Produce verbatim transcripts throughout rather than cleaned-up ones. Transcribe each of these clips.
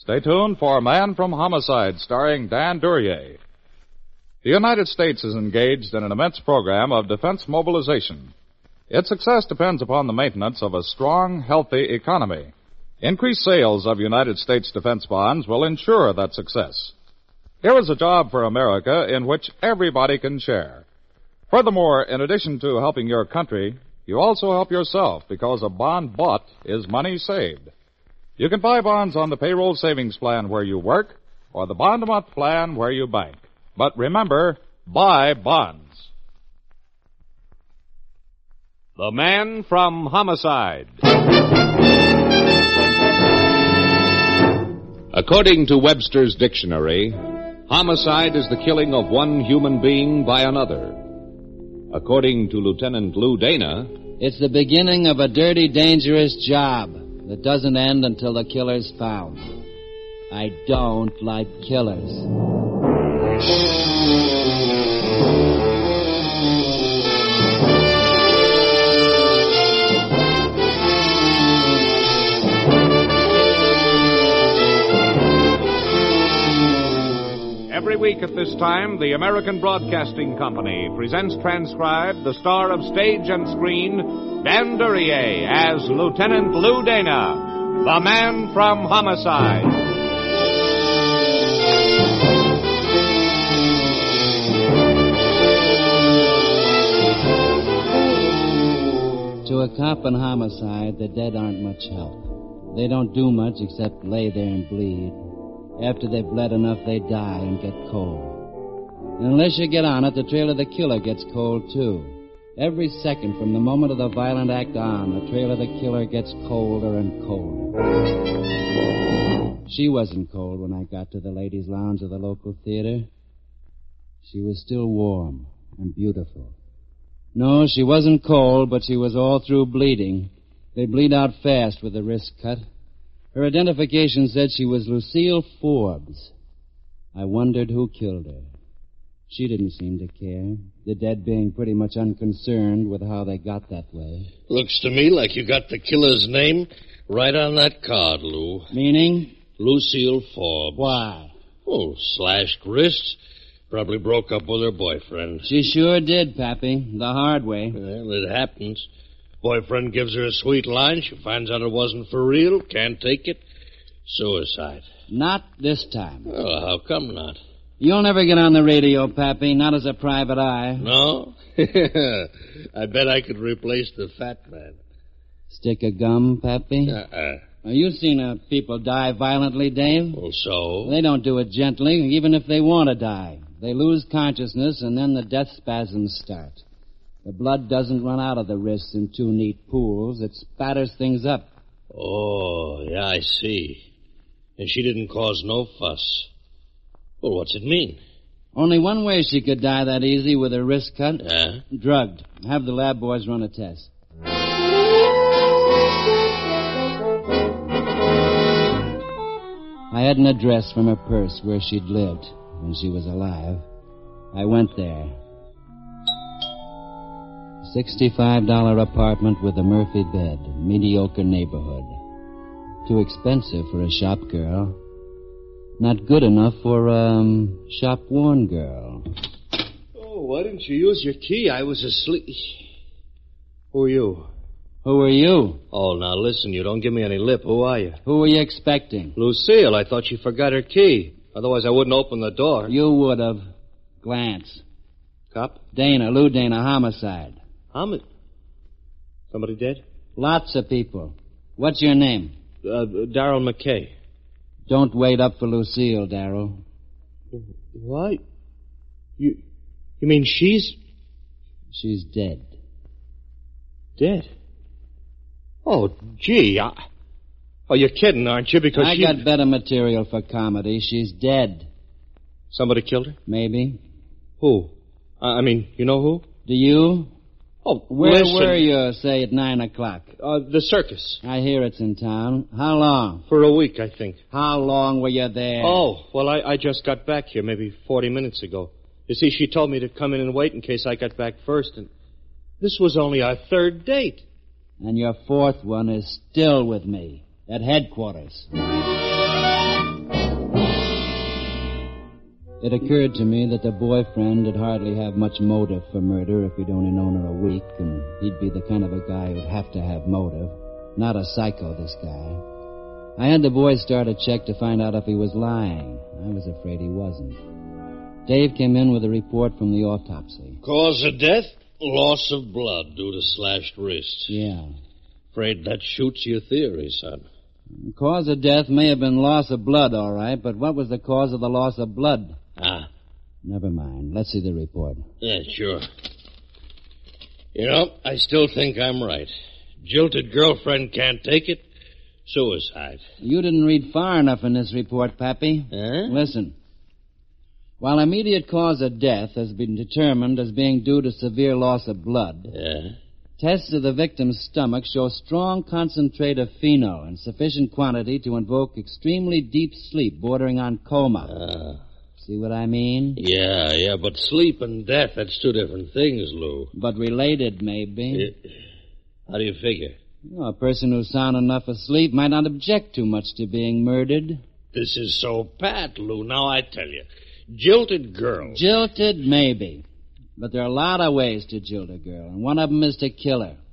Stay tuned for Man from Homicide, starring Dan Duryea. The United States is engaged in an immense program of defense mobilization. Its success depends upon the maintenance of a strong, healthy economy. Increased sales of United States defense bonds will ensure that success. Here is a job for America in which everybody can share. Furthermore, in addition to helping your country, you also help yourself because a bond bought is money saved. You can buy bonds on the payroll savings plan where you work or the bond-a-month plan where you bank. But remember, buy bonds. The Man from Homicide. According to Webster's dictionary, homicide is the killing of one human being by another. According to Lieutenant Lou Dana, it's the beginning of a dirty, dangerous job that doesn't end until the killer's found. I don't like killers. Every week at this time, the American Broadcasting Company presents transcribed the star of stage and screen, Dan Duryea, as Lieutenant Lou Dana, the Man from Homicide. To a cop in homicide, the dead aren't much help. They don't do much except lay there and bleed. After they've bled enough, they die and get cold. And unless you get on it, the trail of the killer gets cold, too. Every second from the moment of the violent act on, the trail of the killer gets colder and colder. She wasn't cold when I got to the ladies' lounge of the local theater. She was still warm and beautiful. No, she wasn't cold, but she was all through bleeding. They bleed out fast with a wrist cut. Her identification said she was Lucille Forbes. I wondered who killed her. She didn't seem to care, the dead being pretty much unconcerned with how they got that way. Looks to me like you got the killer's name right on that card, Lou. Meaning? Lucille Forbes. Why? Oh, slashed wrists. Probably broke up with her boyfriend. She sure did, Pappy. The hard way. Well, it happens. Boyfriend gives her a sweet line. She finds out it wasn't for real. Can't take it. Suicide. Not this time. Well, how come not? You'll never get on the radio, Pappy. Not as a private eye. No? I bet I could replace the fat man. Stick of gum, Pappy? Uh-uh. Now, you've seen uh, people die violently, Dave. Well, so? They don't do it gently, even if they want to die. They lose consciousness, and then the death spasms start. The blood doesn't run out of the wrists in two neat pools. It spatters things up. Oh, yeah, I see. And she didn't cause no fuss. Well, what's it mean? Only one way she could die that easy with her wrist cut. Yeah? Drugged. Have the lab boys run a test. I had an address from her purse where she'd lived when she was alive. I went there. sixty-five dollar apartment with a Murphy bed. Mediocre neighborhood. Too expensive for a shop girl. Not good enough for a um, shop-worn girl. Oh, why didn't you use your key? I was asleep. Who are you? Who are you? Oh, now listen, you don't give me any lip. Who are you? Who were you expecting? Lucille. I thought she forgot her key. Otherwise, I wouldn't open the door. You would have. Glance. Cop? Dana, Lou Dana, homicide. Homicide? Somebody dead? Lots of people. What's your name? Uh, Darrell McKay. Don't wait up for Lucille, Darrell. What? You, you mean she's... She's dead. Dead? Oh, gee, I... Oh, you're kidding, aren't you? Because I she... got better material for comedy. She's dead. Somebody killed her? Maybe. Who? Uh, I mean, you know who? Do you? Oh, Where listen. were you, say, at nine o'clock? Uh, the circus. I hear it's in town. How long? For a week, I think. How long were you there? Oh, well, I, I just got back here maybe forty minutes ago. You see, she told me to come in and wait in case I got back first, and this was only our third date. And your fourth one is still with me at headquarters. It occurred to me that the boyfriend would hardly have much motive for murder if he'd only known her a week, and he'd be the kind of a guy who'd have to have motive. Not a psycho, this guy. I had the boys start a check to find out if he was lying. I was afraid he wasn't. Dave came in with a report from the autopsy. Cause of death? Loss of blood due to slashed wrists. Yeah. Afraid that shoots your theory, son. The cause of death may have been loss of blood, all right, but what was the cause of the loss of blood? Ah. Never mind. Let's see the report. Yeah, sure. You know, I still think I'm right. Jilted girlfriend can't take it. Suicide. You didn't read far enough in this report, Pappy. Huh? Listen. While immediate cause of death has been determined as being due to severe loss of blood, Yeah? tests of the victim's stomach show strong concentrate of phenol in sufficient quantity to invoke extremely deep sleep bordering on coma. Ah. See what I mean? Yeah, yeah, but sleep and death, that's two different things, Lou. But related, maybe. Yeah. How do you figure? Well, a person who's sound enough asleep might not object too much to being murdered. This is so pat, Lou. Now I tell you. Jilted girl. Jilted, maybe. But there are a lot of ways to jilt a girl, and one of them is to kill her.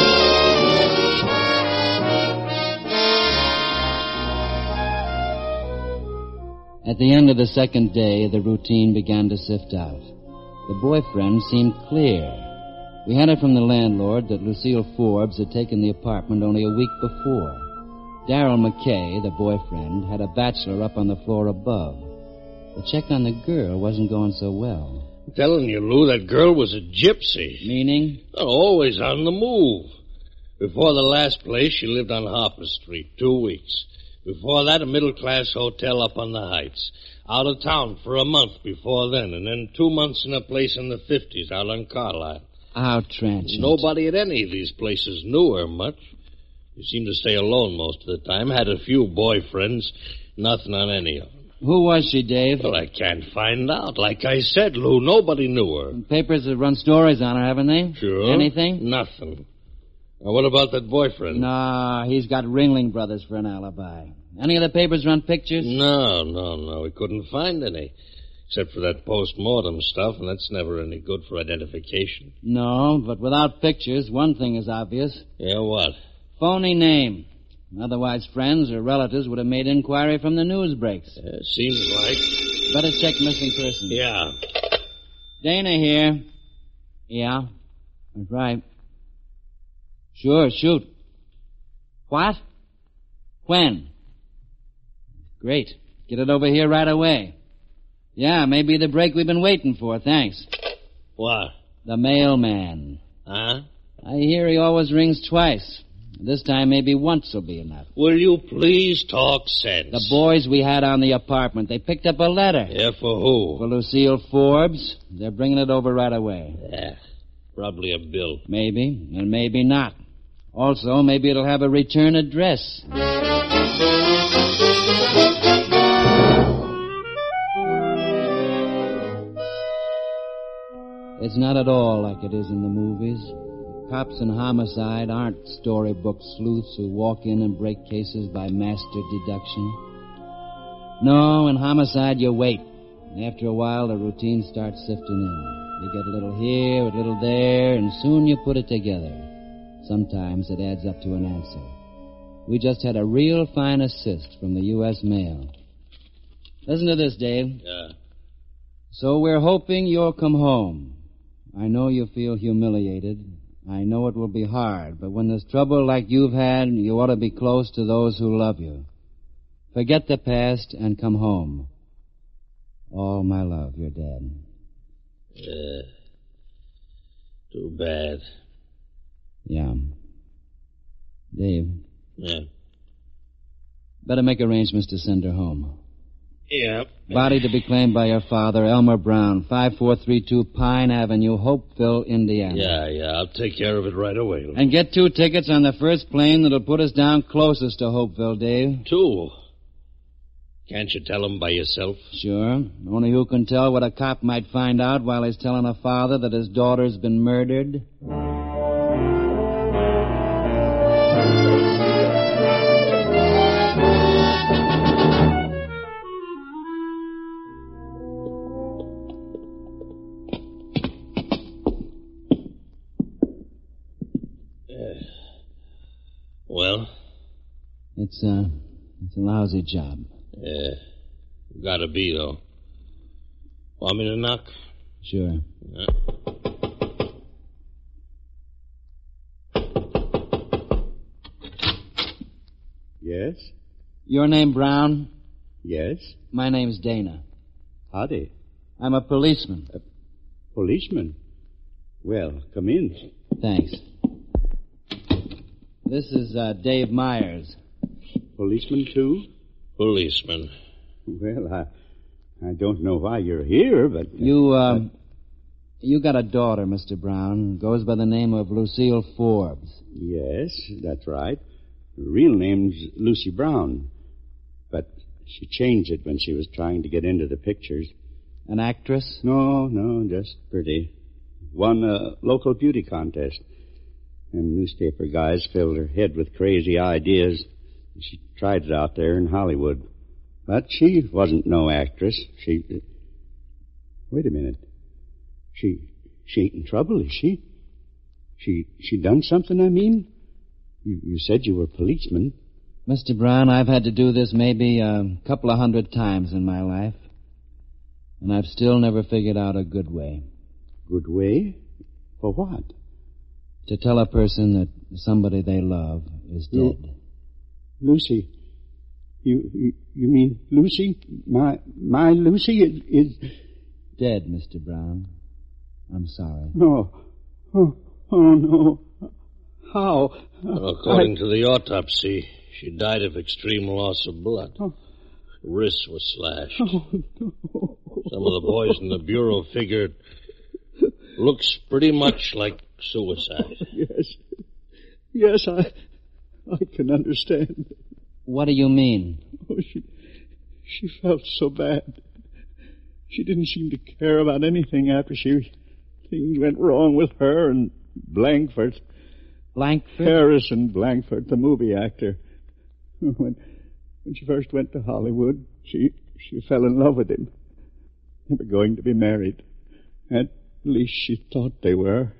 At the end of the second day, the routine began to sift out. The boyfriend seemed clear. We had it from the landlord that Lucille Forbes had taken the apartment only a week before. Darrell McKay, the boyfriend, had a bachelor up on the floor above. The check on the girl wasn't going so well. I'm telling you, Lou, that girl was a gypsy. Meaning? Well, always on the move. Before the last place, she lived on Harper Street, two weeks. Before that, a middle-class hotel up on the Heights. Out of town for a month before then, and then two months in a place in the fifties out on Carlisle. How transient. Nobody at any of these places knew her much. She seemed to stay alone most of the time. Had a few boyfriends, nothing on any of them. Who was she, Dave? Well, I can't find out. Like I said, Lou, nobody knew her. Papers have run stories on her, haven't they? Sure. Anything? Nothing. Now, what about that boyfriend? No, he's got Ringling Brothers for an alibi. Any of the papers run pictures? No, no, no. We couldn't find any. Except for that post-mortem stuff, and that's never any good for identification. No, but without pictures, one thing is obvious. Yeah, what? Phony name. Otherwise, friends or relatives would have made inquiry from the news breaks. Yeah, seems like. Better check missing persons. Yeah. Dana here. Yeah, that's right. Sure, shoot. What? When? Great. Get it over here right away. Yeah, maybe the break we've been waiting for. Thanks. What? The mailman. Huh? I hear he always rings twice. This time maybe once will be enough. Will you please talk sense? The boys we had on the apartment, they picked up a letter. Yeah, for who? For Lucille Forbes. They're bringing it over right away. Yeah, probably a bill. Maybe, and maybe not. Also, maybe it'll have a return address. It's not at all like it is in the movies. Cops in homicide aren't storybook sleuths who walk in and break cases by master deduction. No, in homicide you wait. After a while, the routine starts sifting in. You get a little here, a little there, and soon you put it together. Sometimes it adds up to an answer. We just had a real fine assist from the U S Mail. Listen to this, Dave. Yeah. So we're hoping you'll come home. I know you feel humiliated. I know it will be hard, but when there's trouble like you've had, you ought to be close to those who love you. Forget the past and come home. All my love, your dad. Yeah. Too bad. Yeah. Dave. Yeah. Better make arrangements to send her home. Yeah. Body to be claimed by your father, Elmer Brown, five four three two Pine Avenue, Hopeville, Indiana. Yeah, yeah, I'll take care of it right away. And get two tickets on the first plane that'll put us down closest to Hopeville, Dave. Two? Can't you tell him by yourself? Sure. Only who can tell what a cop might find out while he's telling a father that his daughter's been murdered? It's, uh, it's a lousy job. Yeah. Gotta be, though. Want me to knock? Sure. Yeah. Yes? Your name Brown? Yes? My name's Dana. Howdy. I'm a policeman. A policeman? Well, come in. Thanks. This is uh, Dave Myers. Policeman, too? Policeman. Well, I, I don't know why you're here, but... Uh, You, um... Uh, you got a daughter, Mister Brown. Goes by the name of Lucille Forbes. Yes, that's right. Her real name's Lucy Brown. But she changed it when she was trying to get into the pictures. An actress? No, no, just pretty. Won a local beauty contest. And newspaper guys filled her head with crazy ideas. She tried it out there in Hollywood. But she wasn't no actress. She... Uh, wait a minute. She... She ain't in trouble, is she? She... She done something, I mean? You, you said you were a policeman. Mister Brown, I've had to do this maybe a couple of hundred times in my life. And I've still never figured out a good way. Good way? For what? To tell a person that somebody they love is dead. Lu- Lucy. You, you you mean Lucy? My my Lucy is, is... Dead, Mister Brown. I'm sorry. No. Oh, oh no. How? Well, according I... to the autopsy, she died of extreme loss of blood. Oh. Her wrist was slashed. Oh, no. Some of the boys in the bureau figured looks pretty much like suicide. Yes. Yes, I I can understand. What do you mean? Oh, she she felt so bad. She didn't seem to care about anything after she things went wrong with her and Blankford. Blankford? Harrison Blankford, the movie actor. When when she first went to Hollywood, she she fell in love with him. They were going to be married. At least she thought they were.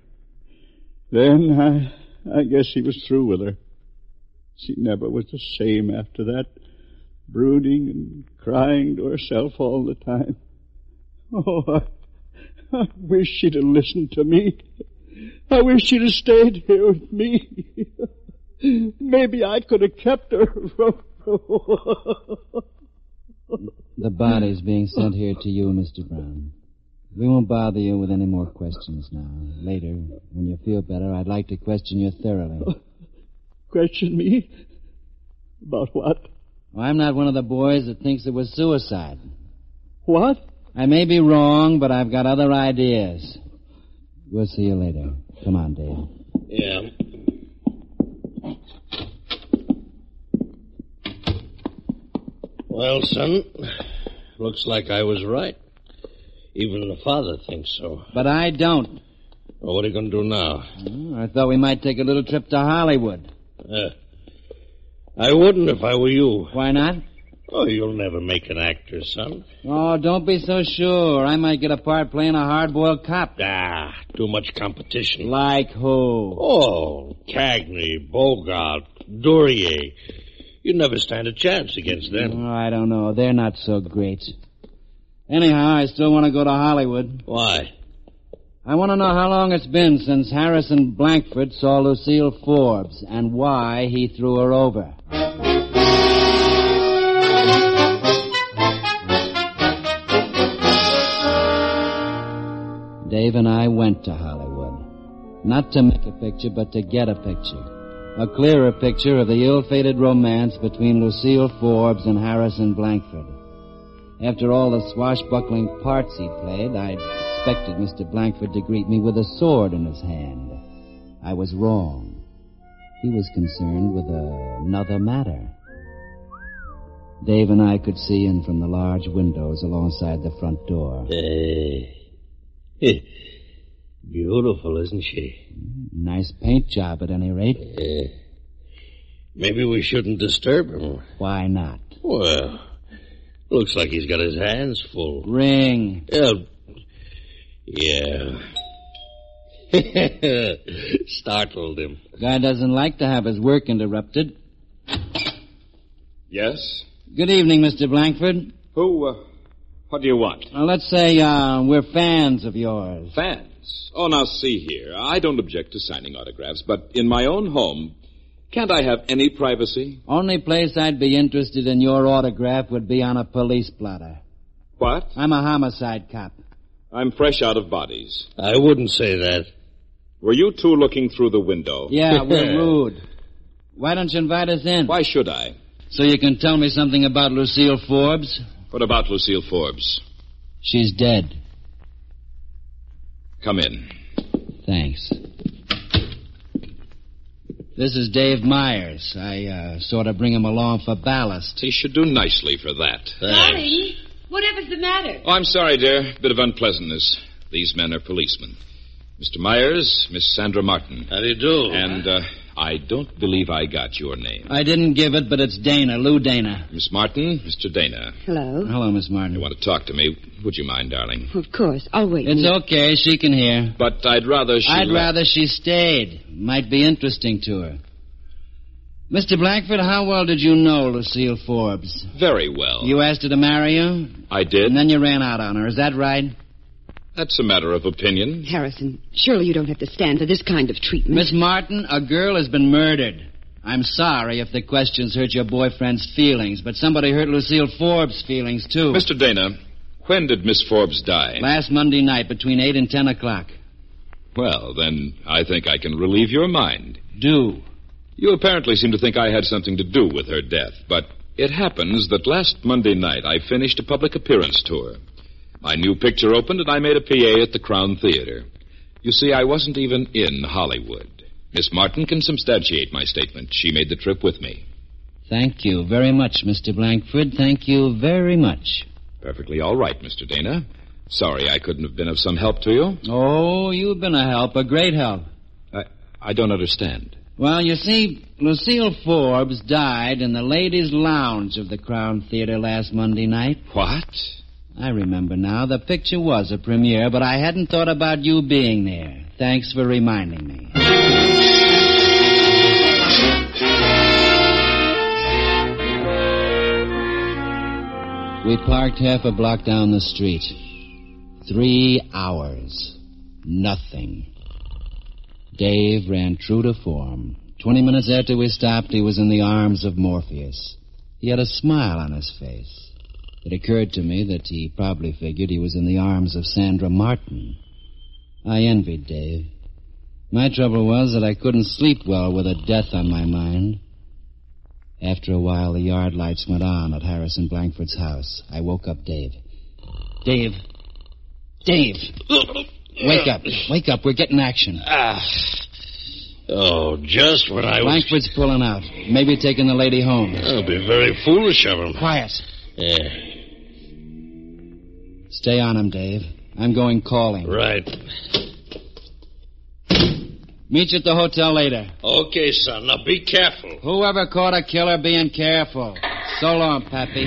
Then I I guess he was through with her. She never was the same after that, brooding and crying to herself all the time. Oh, I, I wish she'd have listened to me. I wish she'd have stayed here with me. Maybe I could have kept her from... The body's being sent here to you, Mister Brown. We won't bother you with any more questions now. Later, when you feel better, I'd like to question you thoroughly. Question me? About what? Well, I'm not one of the boys that thinks it was suicide. What? I may be wrong, but I've got other ideas. We'll see you later. Come on, Dave. Yeah. Well, son, looks like I was right. Even the father thinks so. But I don't. Well, what are you going to do now? Well, I thought we might take a little trip to Hollywood. Uh, I wouldn't if I were you. Why not? Oh, you'll never make an actor, son. Oh, don't be so sure. I might get a part playing a hard-boiled cop. Ah, too much competition. Like who? Oh, Cagney, Bogart, Duryea. You'd never stand a chance against them. Oh, I don't know. They're not so great. Anyhow, I still want to go to Hollywood. Why? I want to know how long it's been since Harrison Blankford saw Lucille Forbes and why he threw her over. Dave and I went to Hollywood. Not to make a picture, but to get a picture. A clearer picture of the ill-fated romance between Lucille Forbes and Harrison Blankford. After all the swashbuckling parts he played, I'd expected Mister Blankford to greet me with a sword in his hand. I was wrong. He was concerned with another matter. Dave and I could see in from the large windows alongside the front door. Uh, beautiful, isn't she? Nice paint job, at any rate. Uh, maybe we shouldn't disturb him. Why not? Well, looks like he's got his hands full. Ring. Uh, yeah. Startled him. Guy doesn't like to have his work interrupted. Yes? Good evening, Mister Blankford. Who, uh, what do you want? Well, let's say uh, we're fans of yours. Fans? Oh, now see here. I don't object to signing autographs, but in my own home, can't I have any privacy? Only place I'd be interested in your autograph would be on a police blotter. What? I'm a homicide cop. I'm fresh out of bodies. I wouldn't say that. Were you two looking through the window? Yeah, we're rude. Why don't you invite us in? Why should I? So you can tell me something about Lucille Forbes? What about Lucille Forbes? She's dead. Come in. Thanks. This is Dave Myers. I uh, sort of bring him along for ballast. He should do nicely for that. Johnny, whatever's the matter? Oh, I'm sorry, dear. Bit of unpleasantness. These men are policemen. Mister Myers, Miss Sandra Martin. How do you do? And uh, I don't believe I got your name. I didn't give it, but it's Dana, Lou Dana. Miss Martin, Mister Dana. Hello. Hello, Miss Martin. You want to talk to me? Would you mind, darling? Of course. I'll wait. It's okay. She can hear. But I'd rather she... I'd left. rather she stayed. Might be interesting to her. Mister Blackford, how well did you know Lucille Forbes? Very well. You asked her to marry you? I did. And then you ran out on her. Is that right? That's a matter of opinion. Harrison, surely you don't have to stand for this kind of treatment. Miss Martin, a girl has been murdered. I'm sorry if the questions hurt your boyfriend's feelings, but somebody hurt Lucille Forbes' feelings, too. Mister Dana, when did Miss Forbes die? Last Monday night, between eight and ten o'clock. Well, then I think I can relieve your mind. Do. You apparently seem to think I had something to do with her death, but it happens that last Monday night I finished a public appearance tour. My new picture opened, and I made a P A at the Crown Theater. You see, I wasn't even in Hollywood. Miss Martin can substantiate my statement. She made the trip with me. Thank you very much, Mister Blankford. Thank you very much. Perfectly all right, Mister Dana. Sorry I couldn't have been of some help to you. Oh, you've been a help, a great help. I, I don't understand. Well, you see, Lucille Forbes died in the ladies' lounge of the Crown Theater last Monday night. What? I remember now. The picture was a premiere, but I hadn't thought about you being there. Thanks for reminding me. We parked half a block down the street. Three hours. Nothing. Dave ran true to form. Twenty minutes after we stopped, he was in the arms of Morpheus. He had a smile on his face. It occurred to me that he probably figured he was in the arms of Sandra Martin. I envied Dave. My trouble was that I couldn't sleep well with a death on my mind. After a while, the yard lights went on at Harrison Blankford's house. I woke up Dave. Dave. Dave. Wake up. Wake up. We're getting action. Ah. Oh, just when I was... Blankford's pulling out. Maybe taking the lady home. That'll be very foolish of him. Quiet. Yeah. Stay on him, Dave. I'm going calling. Right. Meet you at the hotel later. Okay, son. Now be careful. Whoever caught a killer being careful. So long, Pappy.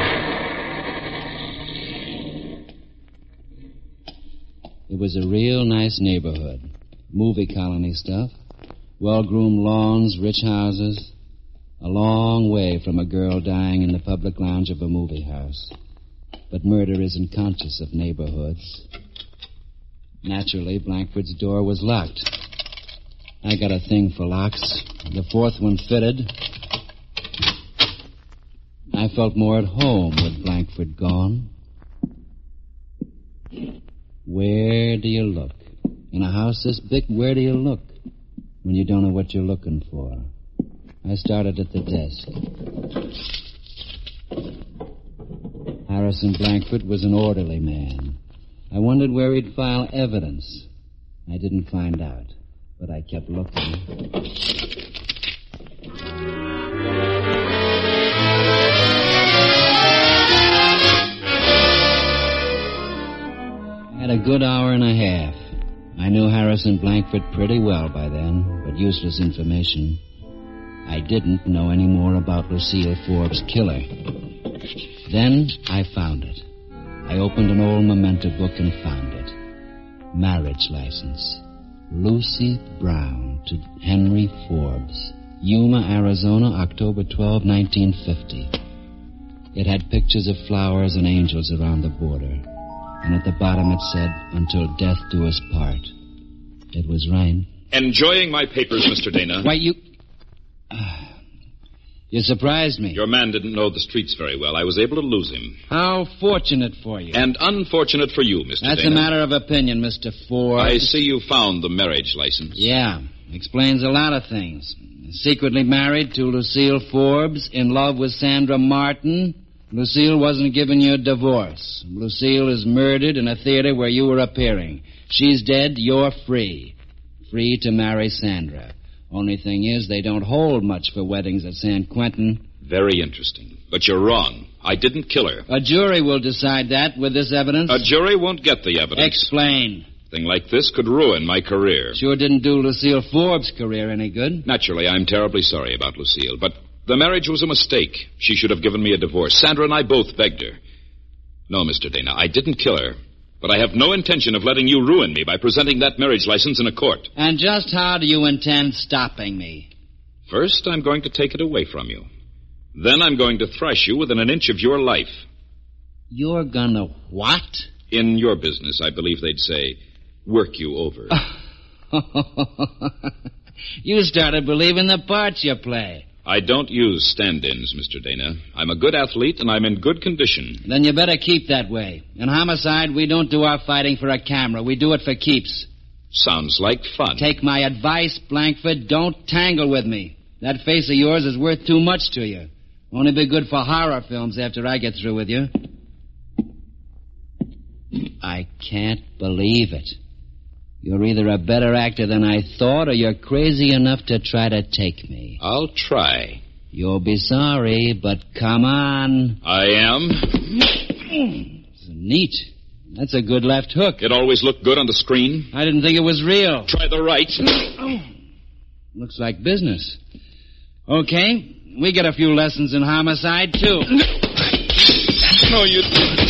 It was a real nice neighborhood. Movie colony stuff. Well-groomed lawns, rich houses. A long way from a girl dying in the public lounge of a movie house. But murder isn't conscious of neighborhoods. Naturally, Blankford's door was locked. I got a thing for locks. The fourth one fitted. I felt more at home with Blankford gone. Where do you look? In a house this big, where do you look when you don't know what you're looking for? I started at the desk. Harrison Blankford was an orderly man. I wondered where he'd file evidence. I didn't find out, but I kept looking. I had a good hour and a half. I knew Harrison Blankford pretty well by then, but useless information. I didn't know any more about Lucille Forbes' killer. Then I found it. I opened an old memento book and found it. Marriage license. Lucy Brown to Henry Forbes. Yuma, Arizona, October twelfth, nineteen fifty. It had pictures of flowers and angels around the border. And at the bottom it said, "Until death do us part." It was rain. Enjoying my papers, Mister Dana. Why, you... Uh, you surprised me. Your man didn't know the streets very well. I was able to lose him. How fortunate for you. And unfortunate for you, Mister That's Dana. a matter of opinion, Mister Ford. I see you found the marriage license. Yeah, explains a lot of things. Secretly married to Lucille Forbes, in love with Sandra Martin. Lucille wasn't giving you a divorce. Lucille is murdered in a theater where you were appearing. She's dead, you're free. Free to marry Sandra. Only thing is, they don't hold much for weddings at San Quentin. Very interesting. But you're wrong. I didn't kill her. A jury will decide that with this evidence. A jury won't get the evidence. Explain. A thing like this could ruin my career. Sure didn't do Lucille Forbes' career any good. Naturally, I'm terribly sorry about Lucille, but the marriage was a mistake. She should have given me a divorce. Sandra and I both begged her. No, Mister Dana, I didn't kill her. But I have no intention of letting you ruin me by presenting that marriage license in a court. And just how do you intend stopping me? First, I'm going to take it away from you. Then I'm going to thrash you within an inch of your life. You're gonna what? In your business, I believe they'd say, work you over. You started believing the parts you play. I don't use stand-ins, Mister Dana. I'm a good athlete, and I'm in good condition. Then you better keep that way. In homicide, we don't do our fighting for a camera. We do it for keeps. Sounds like fun. Take my advice, Blankford. Don't tangle with me. That face of yours is worth too much to you. Only be good for horror films after I get through with you. I can't believe it. You're either a better actor than I thought, or you're crazy enough to try to take me. I'll try. You'll be sorry, but come on. I am. It's neat. That's a good left hook. It always looked good on the screen. I didn't think it was real. Try the right. Looks like business. Okay, we get a few lessons in homicide, too. No, you...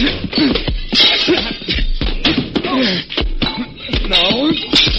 No.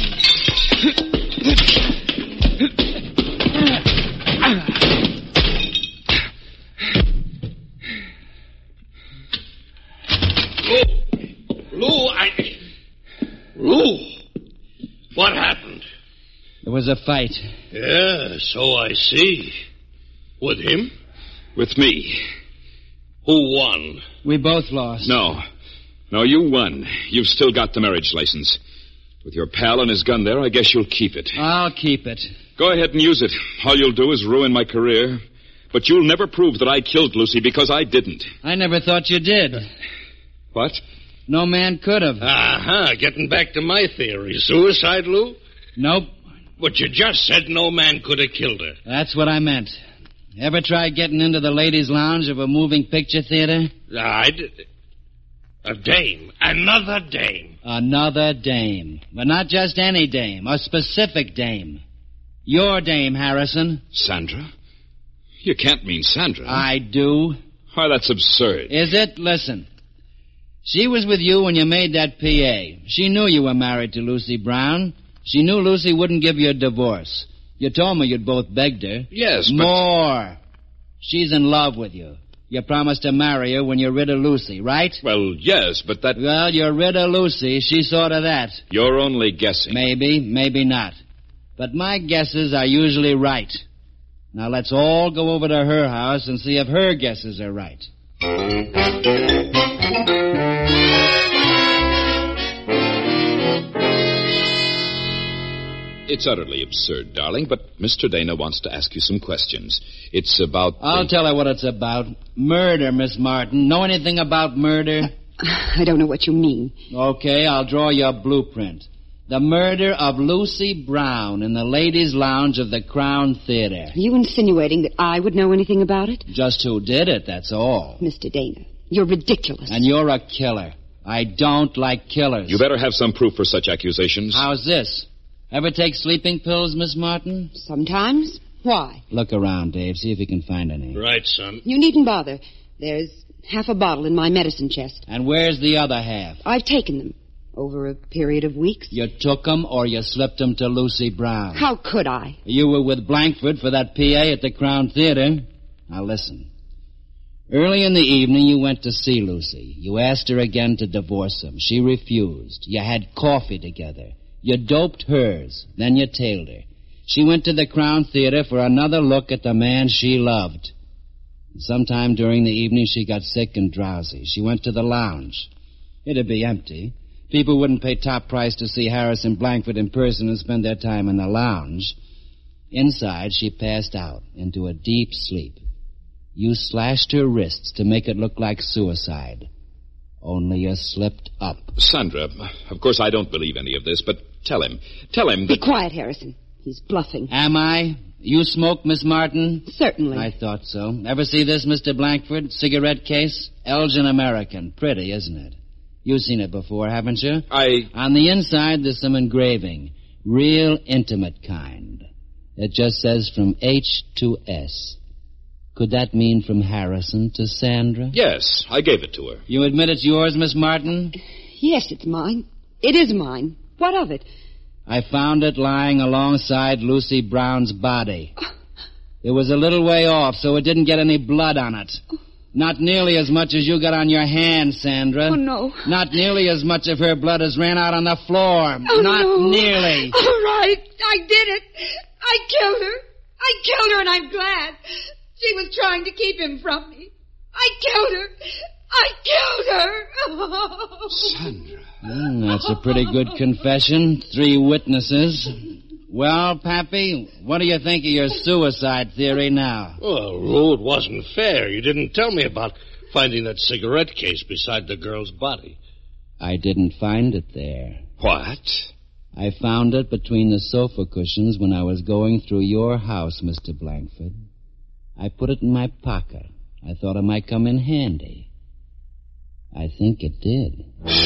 Lou, Lou, I... Lou, what happened? There was a fight. Yeah, so I see. With him? With me. Who won? We both lost. No. No, you won. You've still got the marriage license. With your pal and his gun there, I guess you'll keep it. I'll keep it. Go ahead and use it. All you'll do is ruin my career. But you'll never prove that I killed Lucy because I didn't. I never thought you did. What? No man could have. Uh-huh. Getting back to my theory. Suicide, Lou? Nope. But you just said no man could have killed her. That's what I meant. Ever tried getting into the ladies' lounge of a moving picture theater? I did. A dame. Another dame. Another dame. But not just any dame. A specific dame. Your dame, Harrison. Sandra? You can't mean Sandra. I do. Why, that's absurd. Is it? Listen. She was with you when you made that P A. She knew you were married to Lucy Brown. She knew Lucy wouldn't give you a divorce. You told me you'd both begged her. Yes, but... More. She's in love with you. You promised to marry her when you're rid of Lucy, right? Well, yes, but that... Well, you're rid of Lucy. She saw to that. You're only guessing. Maybe, maybe not. But my guesses are usually right. Now let's all go over to her house and see if her guesses are right. It's utterly absurd, darling, but Mister Dana wants to ask you some questions. It's about... I'll the... tell her what it's about. Murder, Miss Martin. Know anything about murder? I don't know what you mean. Okay, I'll draw you a blueprint. The murder of Lucy Brown in the ladies' lounge of the Crown Theater. Are you insinuating that I would know anything about it? Just who did it, that's all. Mister Dana, you're ridiculous. And you're a killer. I don't like killers. You better have some proof for such accusations. How's this? Ever take sleeping pills, Miss Martin? Sometimes. Why? Look around, Dave. See if you can find any. Right, son. You needn't bother. There's half a bottle in my medicine chest. And where's the other half? I've taken them over a period of weeks. You took them or you slipped them to Lucy Brown? How could I? You were with Blankford for that P A at the Crown Theater. Now listen. Early in the evening, you went to see Lucy. You asked her again to divorce him. She refused. You had coffee together. You doped hers. Then you tailed her. She went to the Crown Theater for another look at the man she loved. Sometime during the evening, she got sick and drowsy. She went to the lounge. It'd be empty. People wouldn't pay top price to see Harrison Blankford in person and spend their time in the lounge. Inside, she passed out into a deep sleep. You slashed her wrists to make it look like suicide. Only you slipped up. Sandra, of course I don't believe any of this, but tell him. Tell him that... Be quiet, Harrison. He's bluffing. Am I? You smoke, Miss Martin? Certainly. I thought so. Ever see this, Mister Blankford? Cigarette case? Elgin American. Pretty, isn't it? You've seen it before, haven't you? I... On the inside, there's some engraving. Real intimate kind. It just says from H to S. Could that mean from Harrison to Sandra? Yes, I gave it to her. You admit it's yours, Miss Martin? Yes, it's mine. It is mine. What of it? I found it lying alongside Lucy Brown's body. It was a little way off, so it didn't get any blood on it. Not nearly as much as you got on your hand, Sandra. Oh, no. Not nearly as much of her blood as ran out on the floor. Oh, Not no. nearly. All right. I did it. I killed her. I killed her, and I'm glad. She was trying to keep him from me. I killed her. I killed her. Sandra. Mm, that's a pretty good confession. Three witnesses. Well, Pappy, what do you think of your suicide theory now? Well, Lou, it wasn't fair. You didn't tell me about finding that cigarette case beside the girl's body. I didn't find it there. What? I found it between the sofa cushions when I was going through your house, Mister Blankford. I put it in my pocket. I thought it might come in handy. I think it did.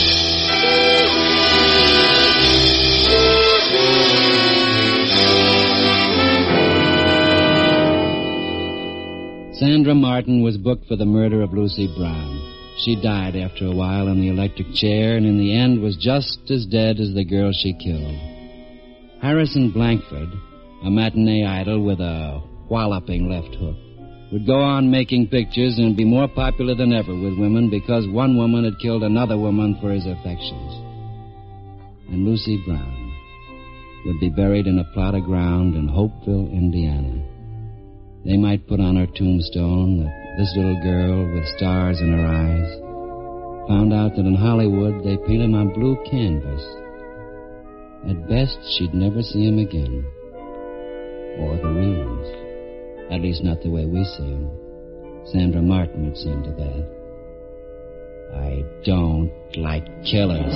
Sandra Martin was booked for the murder of Lucy Brown. She died after a while in the electric chair, and in the end was just as dead as the girl she killed. Harrison Blankford, a matinee idol with a walloping left hook, would go on making pictures and be more popular than ever with women because one woman had killed another woman for his affections. And Lucy Brown would be buried in a plot of ground in Hopeville, Indiana. They might put on her tombstone that this little girl with stars in her eyes found out that in Hollywood they paint him on blue canvas. At best, she'd never see him again. Or the reals. At least not the way we see him. Sandra Martin had seen to that. I don't like killers.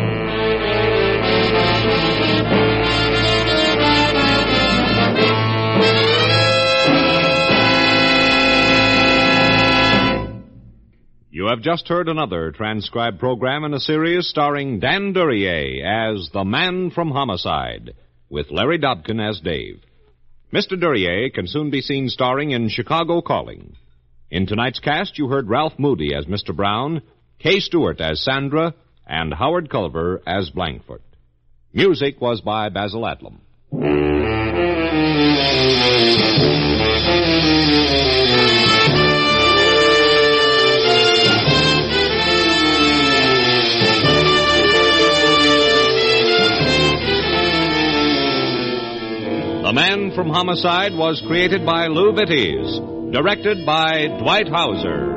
You have just heard another transcribed program in a series starring Dan Duryea as the Man from Homicide, with Larry Dobkin as Dave. Mister Duryea can soon be seen starring in Chicago Calling. In tonight's cast, you heard Ralph Moody as Mister Brown, Kay Stewart as Sandra, and Howard Culver as Blankford. Music was by Basil Adlam. The Man from Homicide was created by Lou Vitties, directed by Dwight Hauser.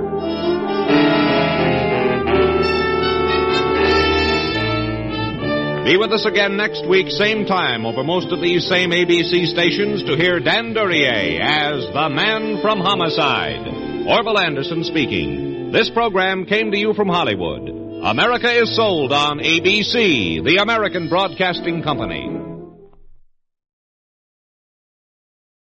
Be with us again next week, same time, over most of these same A B C stations to hear Dan Duryea as the Man from Homicide. Orville Anderson speaking. This program came to you from Hollywood. America is sold on A B C, the American Broadcasting Company.